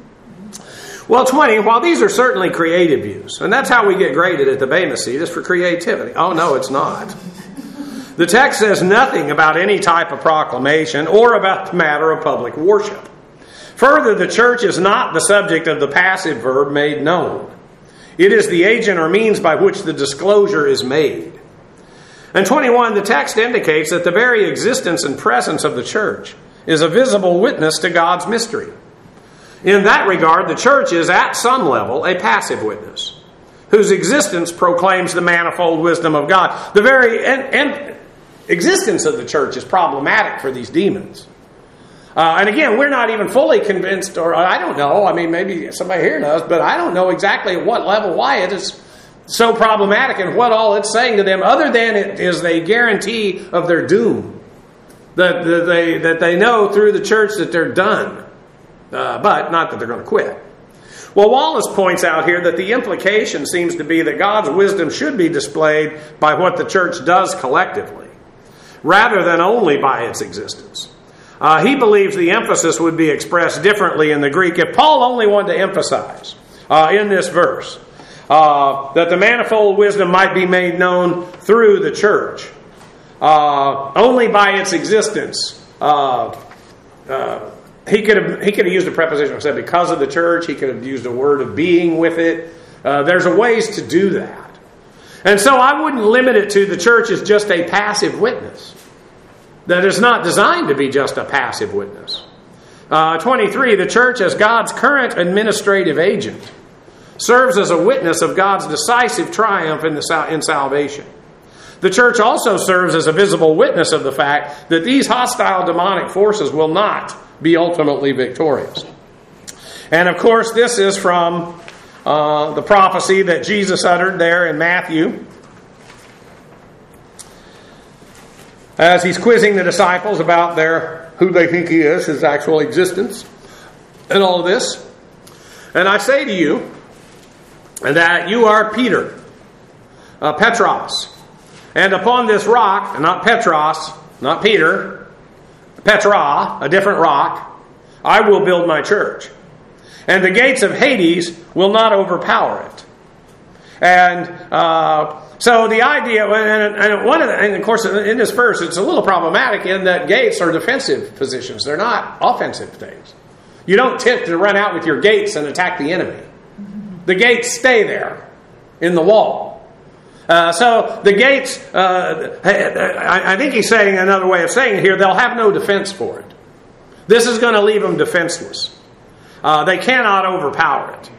Well, twenty, while these are certainly creative views, and that's how we get graded at the Bema seat, is for creativity. Oh, no, it's not. The text says nothing about any type of proclamation or about the matter of public worship. Further, the church is not the subject of the passive verb made known. It is the agent or means by which the disclosure is made. And twenty-one, the text indicates that the very existence and presence of the church is a visible witness to God's mystery. In that regard, the church is at some level a passive witness, whose existence proclaims the manifold wisdom of God. The very en- en- existence of the church is problematic for these demons. Uh, and again, we're not even fully convinced, or I don't know, I mean, maybe somebody here knows, but I don't know exactly at what level, why it is so problematic and what all it's saying to them, other than it is a guarantee of their doom. That, that, they, that they know through the church that they're done. Uh, but not that they're going to quit. Well, Wallace points out here that the implication seems to be that God's wisdom should be displayed by what the church does collectively, rather than only by its existence. Uh, he believes the emphasis would be expressed differently in the Greek if Paul only wanted to emphasize uh, in this verse Uh, that the manifold wisdom might be made known through the church. Uh, only by its existence. Uh, uh, he could have he could have used a preposition that said because of the church. He could have used a word of being with it. Uh, there's a ways to do that. And so I wouldn't limit it to the church as just a passive witness. That is not designed to be just a passive witness. Uh, twenty-three, the church as God's current administrative agent serves as a witness of God's decisive triumph in, the, in salvation. The church also serves as a visible witness of the fact that these hostile demonic forces will not be ultimately victorious. And of course, this is from uh, the prophecy that Jesus uttered there in Matthew, as he's quizzing the disciples about their who they think he is, his actual existence, and all of this. And I say to you, and that you are Peter, uh, Petros, and upon this rock, not Petros, not Peter, Petra, a different rock, I will build my church, and the gates of Hades will not overpower it. And uh, so the idea, and, and one of the, and of course in this verse it's a little problematic in that gates are defensive positions. They're not offensive things. You don't tend to run out with your gates and attack the enemy. The gates stay there in the wall. Uh, so the gates, uh, I, I think he's saying another way of saying it here, they'll have no defense for it. This is going to leave them defenseless. Uh, they cannot overpower it.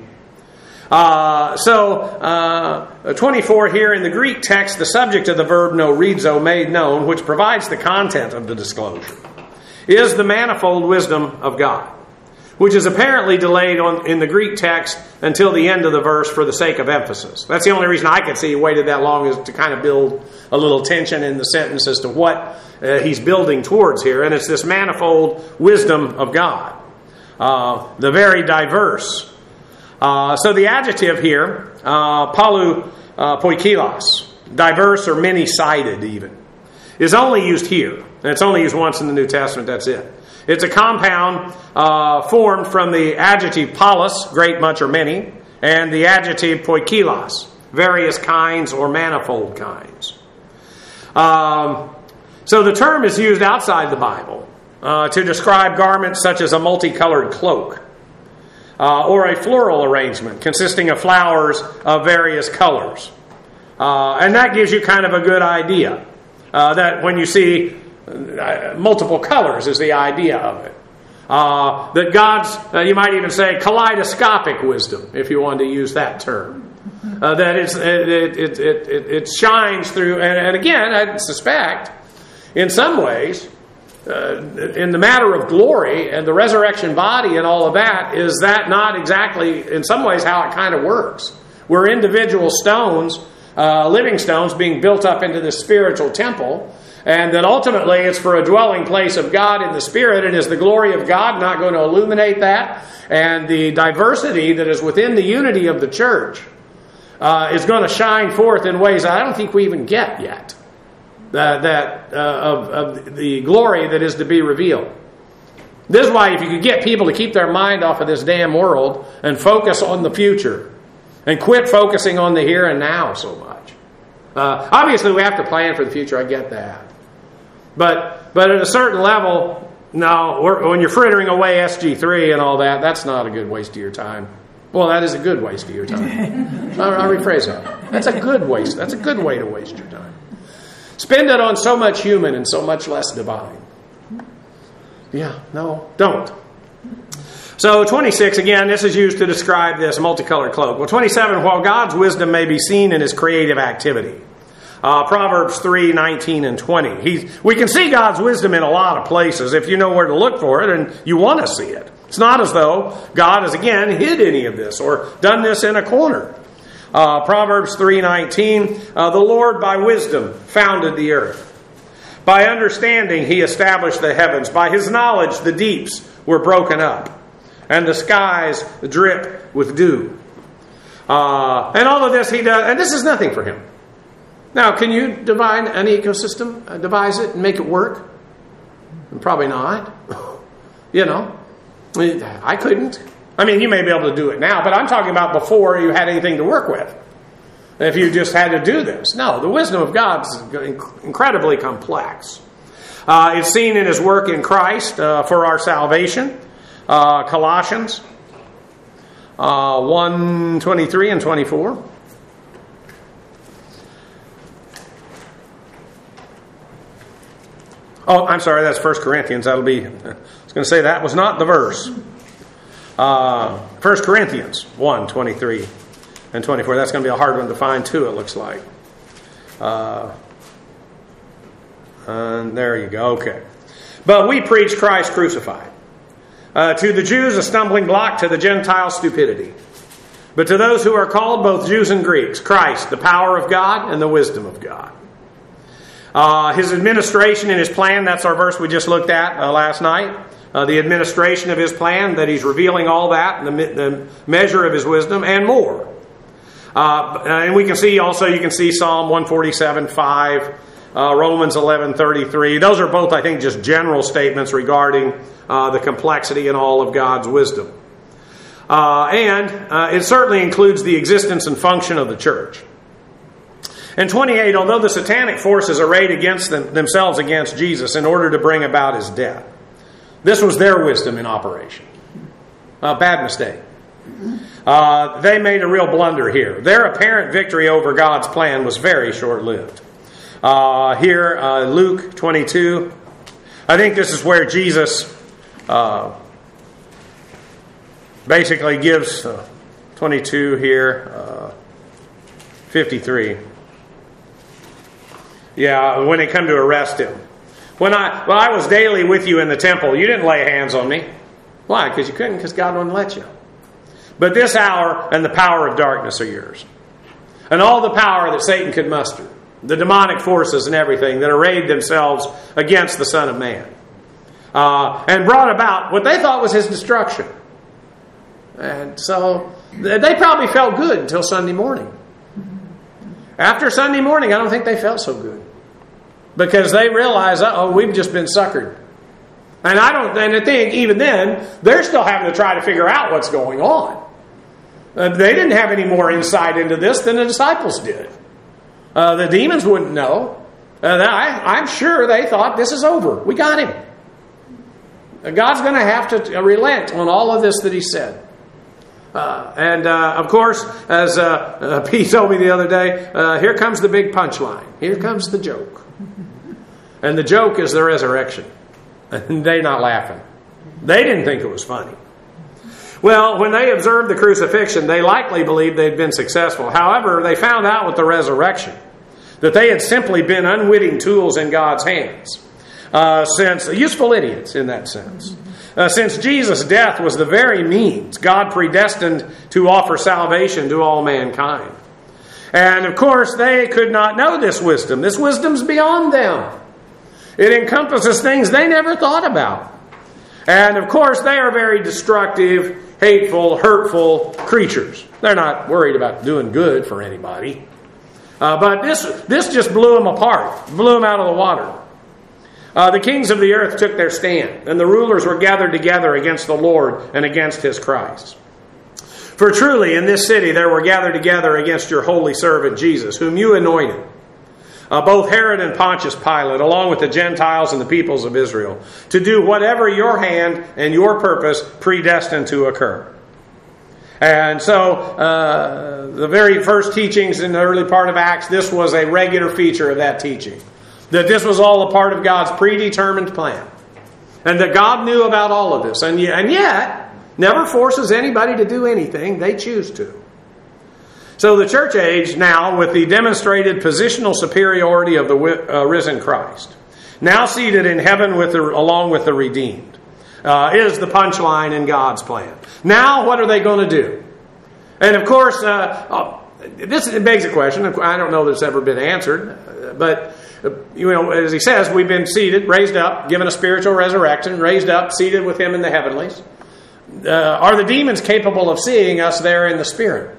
Uh, so, uh, twenty-four here in the Greek text, the subject of the verb norizo, made known, which provides the content of the disclosure, is the manifold wisdom of God, which is apparently delayed on, in the Greek text until the end of the verse for the sake of emphasis. That's the only reason I could see he waited that long, is to kind of build a little tension in the sentence as to what uh, he's building towards here. And it's this manifold wisdom of God, uh, the very diverse. Uh, so the adjective here, uh, palu uh, poikilos, diverse or many-sided even, is only used here. And it's only used once in the New Testament, that's it. It's a compound uh, formed from the adjective polis, great, much, or many, and the adjective poikilos, various kinds or manifold kinds. Um, so the term is used outside the Bible uh, to describe garments such as a multicolored cloak uh, or a floral arrangement consisting of flowers of various colors. Uh, and that gives you kind of a good idea uh, that when you see Uh, multiple colors is the idea of it. Uh, that God's, uh, you might even say, kaleidoscopic wisdom, if you wanted to use that term. Uh, that it's, it, it, it, it, it shines through, and, and again, I suspect, in some ways, uh, in the matter of glory and the resurrection body and all of that, is that not exactly, in some ways, how it kind of works? We're individual stones, uh, living stones being built up into this spiritual temple. And that ultimately it's for a dwelling place of God in the Spirit. And is the glory of God not going to illuminate that? And the diversity that is within the unity of the church uh, is going to shine forth in ways I don't think we even get yet. Uh, that uh, of, of the glory that is to be revealed. This is why if you could get people to keep their mind off of this damn world and focus on the future and quit focusing on the here and now so much. Uh, obviously we have to plan for the future, I get that. But but at a certain level, no, we're, when you're frittering away S G three and all that, that's not a good waste of your time. Well, that is a good waste of your time. I'll, I'll rephrase that. That's a good waste. That's a good way to waste your time. Spend it on so much human and so much less divine. Yeah, no, don't. So twenty-six, again, this is used to describe this multicolored cloak. Well, twenty-seven, while God's wisdom may be seen in his creative activity. Uh, Proverbs three, nineteen and twenty. He, we can see God's wisdom in a lot of places if you know where to look for it and you want to see it. It's not as though God has, again, hid any of this or done this in a corner. Uh, Proverbs three, nineteen, uh, the Lord by wisdom founded the earth. By understanding he established the heavens. By his knowledge the deeps were broken up, and the skies drip with dew. Uh, and all of this he does, and this is nothing for him. Now, can you divine an ecosystem, uh, devise it and make it work? Probably not. You know, I couldn't. I mean, you may be able to do it now, but I'm talking about before you had anything to work with. If you just had to do this. No, the wisdom of God is incredibly complex. Uh, it's seen in his work in Christ uh, for our salvation. Uh, Colossians uh, one, twenty-three and twenty-four. Oh, I'm sorry, that's First Corinthians. That'll be, I was going to say that was not the verse. Uh, First Corinthians one, twenty-three and twenty-four. That's going to be a hard one to find too, it looks like. Uh, and there you go, okay. But we preach Christ crucified. Uh, to the Jews a stumbling block, to the Gentiles stupidity. But to those who are called, both Jews and Greeks, Christ, the power of God and the wisdom of God. Uh, his administration and his plan, that's our verse we just looked at uh, last night. Uh, the administration of his plan, that he's revealing all that, and the, the measure of his wisdom, and more. Uh, and we can see also, you can see Psalm one forty-seven, five, uh, Romans eleven, thirty-three. Those are both, I think, just general statements regarding uh, the complexity and all of God's wisdom. Uh, and uh, it certainly includes the existence and function of the church. And twenty-eight, although the satanic forces arrayed against them, themselves against Jesus in order to bring about his death. This was their wisdom in operation. A bad mistake. Uh, they made a real blunder here. Their apparent victory over God's plan was very short-lived. Uh, here, uh, Luke twenty-two, I think this is where Jesus uh, basically gives uh, twenty-two here, uh, fifty-three. Yeah, when they come to arrest him. When I, well, I was daily with you in the temple, you didn't lay hands on me. Why? Because you couldn't, because God wouldn't let you. But this hour and the power of darkness are yours. And all the power that Satan could muster, the demonic forces and everything that arrayed themselves against the Son of Man, uh, and brought about what they thought was his destruction. And so they probably felt good until Sunday morning. After Sunday morning, I don't think they felt so good. Because they realized, uh-oh, we've just been suckered. And I don't, and I think even then, they're still having to try to figure out what's going on. Uh, they didn't have any more insight into this than the disciples did. Uh, the demons wouldn't know. Uh, I, I'm sure they thought, this is over. We got him. Uh, God's going to have to relent on all of this that he said. Uh, and, uh, of course, as uh, uh, Pete told me the other day, uh, here comes the big punchline. Here comes the joke. And the joke is the resurrection. And they're not laughing. They didn't think it was funny. Well, when they observed the crucifixion, they likely believed they'd been successful. However, they found out with the resurrection that they had simply been unwitting tools in God's hands. Uh, since useful idiots in that sense. Uh, since Jesus' death was the very means God predestined to offer salvation to all mankind. And of course, they could not know this wisdom. This wisdom's beyond them. It encompasses things they never thought about. And of course, they are very destructive, hateful, hurtful creatures. They're not worried about doing good for anybody. Uh, but this, this just blew them apart, blew them out of the water. Uh, the kings of the earth took their stand, and the rulers were gathered together against the Lord and against his Christ. For truly in this city there were gathered together against your holy servant Jesus, whom you anointed, uh, both Herod and Pontius Pilate, along with the Gentiles and the peoples of Israel, to do whatever your hand and your purpose predestined to occur. And so, uh, the very first teachings in the early part of Acts, this was a regular feature of that teaching. That this was all a part of God's predetermined plan. And that God knew about all of this. And yet, and yet, never forces anybody to do anything. They choose to. So the church age now, with the demonstrated positional superiority of the uh, risen Christ, now seated in heaven with the, along with the redeemed, uh, is the punchline in God's plan. Now, what are they going to do? And of course, uh, uh, this begs a question. I don't know that it's ever been answered. But, uh, you know, as he says, we've been seated, raised up, given a spiritual resurrection, raised up, seated with him in the heavenlies. Uh, are the demons capable of seeing us there in the spirit?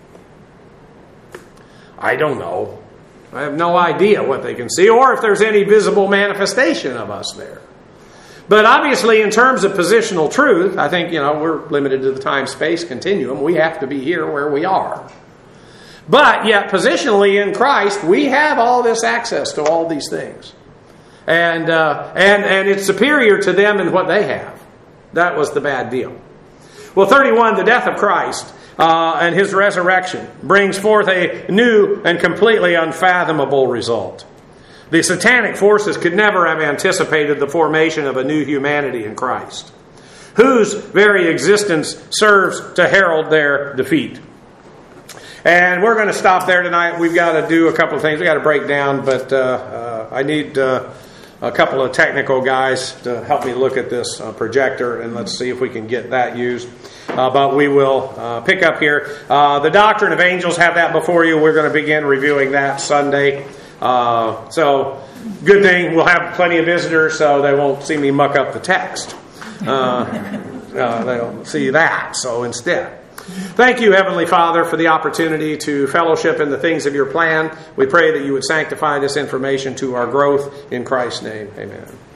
I don't know. I have no idea what they can see, or if there's any visible manifestation of us there. But obviously, in terms of positional truth, I think, you know, we're limited to the time-space continuum. We have to be here where we are. But yet, positionally in Christ, we have all this access to all these things. And, uh, and, and it's superior to them in what they have. That was the bad deal. Well, thirty-one, the death of Christ uh, and his resurrection brings forth a new and completely unfathomable result. The satanic forces could never have anticipated the formation of a new humanity in Christ, whose very existence serves to herald their defeat. And we're going to stop there tonight. We've got to do a couple of things. We've got to break down, but uh, uh, I need uh, a couple of technical guys to help me look at this uh, projector, and let's see if we can get that used. Uh, but we will uh, pick up here. Uh, the Doctrine of Angels, have that before you. We're going to begin reviewing that Sunday. Uh, so, good thing we'll have plenty of visitors, so they won't see me muck up the text. Uh, uh, they'll see that, so instead. Thank you, Heavenly Father, for the opportunity to fellowship in the things of your plan. We pray that you would sanctify this information to our growth. In Christ's name, amen.